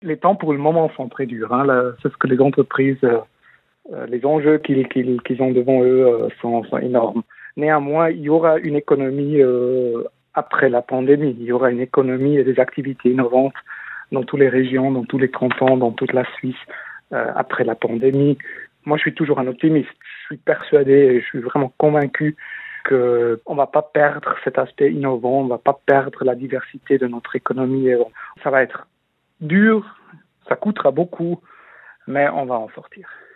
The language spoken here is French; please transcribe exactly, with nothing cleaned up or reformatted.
Les temps pour le moment sont très durs. Hein. Là, c'est ce que les entreprises, euh, euh, les enjeux qu'ils, qu'ils, qu'ils ont devant eux euh, sont, sont énormes. Néanmoins, il y aura une économie euh, après la pandémie. Il y aura une économie et des activités innovantes dans toutes les régions, dans tous les cantons, dans toute la Suisse euh, après la pandémie. Moi, je suis toujours un optimiste. Je suis persuadé et je suis vraiment convaincu qu'on ne va pas perdre cet aspect innovant, on ne va pas perdre la diversité de notre économie. Ça va être dur, ça coûtera beaucoup, mais on va en sortir.